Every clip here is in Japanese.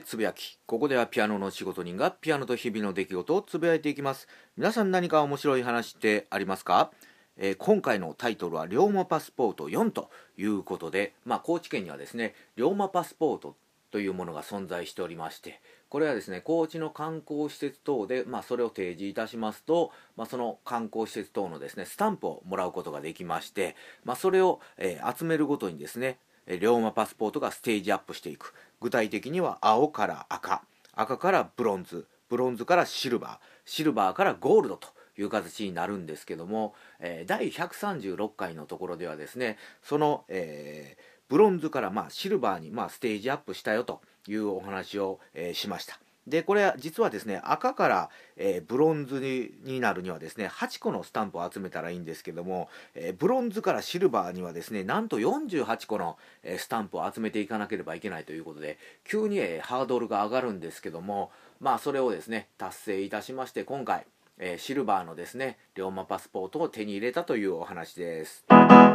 つぶやき。ここではピアノの仕事人がピアノと日々の出来事をつぶやいていきます。皆さん何か面白い話ってありますか？今回のタイトルは龍馬パスポート4ということで、高知県にはですね、龍馬パスポートというものが存在しておりまして、これはですね、高知の観光施設等で、それを提示いたしますと、その観光施設等のですね、スタンプをもらうことができまして、それを、集めるごとにですね、龍馬パスポートがステージアップしていく。具体的には青から赤、赤からブロンズ、ブロンズからシルバー、シルバーからゴールドという形になるんですけども、第136回のところではですね、その、ブロンズからシルバーにステージアップしたよというお話を、しました。でこれは実はですね、赤から、ブロンズになるにはですね、8個のスタンプを集めたらいいんですけども、ブロンズからシルバーにはですね、なんと48個の、スタンプを集めていかなければいけないということで、急に、ハードルが上がるんですけども、それをですね達成いたしまして、今回、シルバーのですね龍馬パスポートを手に入れたというお話です。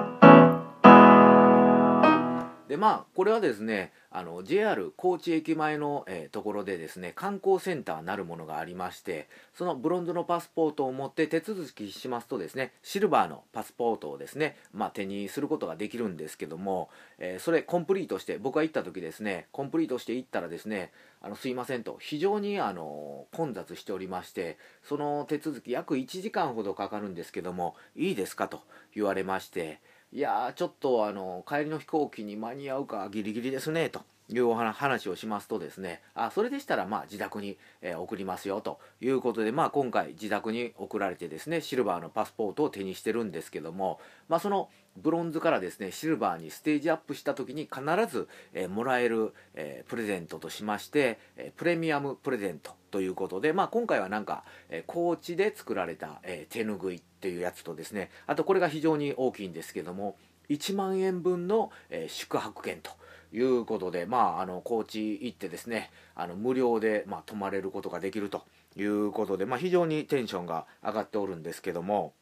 でこれはですね、JR 高知駅前の、ところでですね、観光センターなるものがありまして、そのブロンズのパスポートを持って手続きしますとですね、シルバーのパスポートをですね、手にすることができるんですけども、それコンプリートして、僕が行った時ですね、コンプリートして行ったらですね、すいませんと、非常に混雑しておりまして、その手続き約1時間ほどかかるんですけども、いいですかと言われまして、いやちょっと帰りの飛行機に間に合うかギリギリですねというお話をしますとですね、それでしたら自宅に、送りますよということで、今回自宅に送られてですね、シルバーのパスポートを手にしてるんですけども、そのブロンズからですねシルバーにステージアップした時に必ず、もらえる、プレゼントとしまして、プレミアムプレゼントということで、今回はなんか、高知で作られた、手ぬぐいっていうやつとですね、あとこれが非常に大きいんですけども、1万円分の、宿泊券ということで、高知行ってですね、無料で、泊まれることができるということで、非常にテンションが上がっておるんですけども、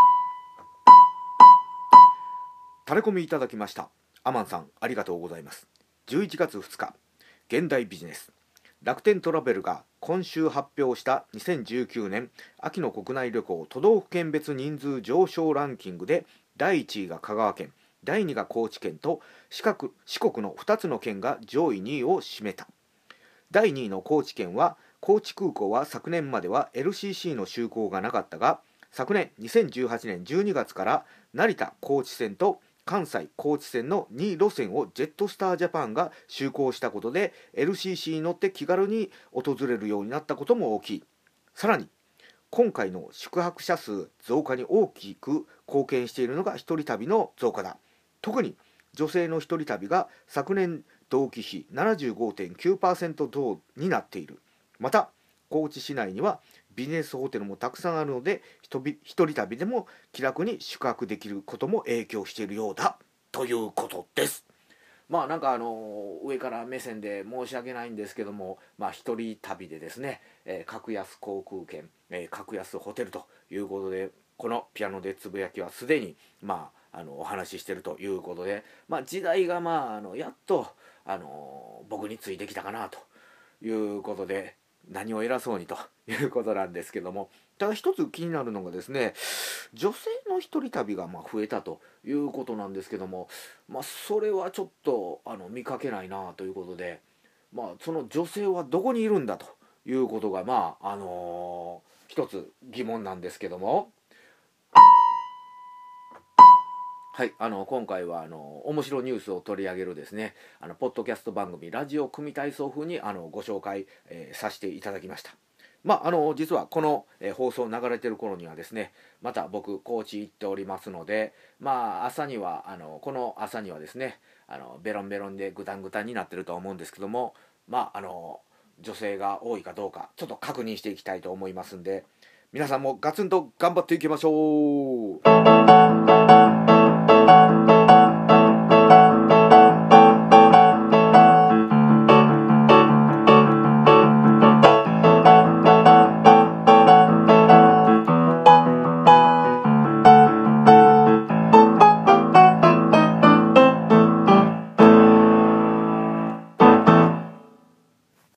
タレコミいただきました。アマンさん、ありがとうございます。11月2日、現代ビジネス。楽天トラベルが今週発表した2019年秋の国内旅行都道府県別人数上昇ランキングで、第1位が香川県、第2が高知県と四国の2つの県が上位2位を占めた。第2位の高知県は、高知空港は昨年までは LCC の就航がなかったが、昨年2018年12月から成田高知線と関西高知線の2路線をジェットスタージャパンが就航したことで LCC に乗って気軽に訪れるようになったことも大きい。さらに今回の宿泊者数増加に大きく貢献しているのが一人旅の増加だ。特に女性の一人旅が昨年同期比 75.9% 増になっている。また高知市内にはビジネスホテルもたくさんあるので、一人旅でも気楽に宿泊できることも影響しているようだということです。なんか上から目線で申し訳ないんですけども、一人旅でですね、格安航空券、格安ホテルということで、このピアノでつぶやきはすでにお話ししているということで、時代がやっと僕についてきたかなということで、何を偉そうにということなんですけども、ただ一つ気になるのがですね、女性の一人旅が増えたということなんですけども、それはちょっと見かけないなということで、その女性はどこにいるんだということが一つ疑問なんですけども、はい、今回は面白ニュースを取り上げるですね、ポッドキャスト番組ラジオ組体操風にご紹介、させていただきました。実はこの、放送流れてる頃にはですね、また僕高知行っておりますので、朝にはこの朝にはですね、ベロンベロンでグタングタンになってると思うんですけども、女性が多いかどうかちょっと確認していきたいと思いますんで、皆さんもガツンと頑張っていきましょう。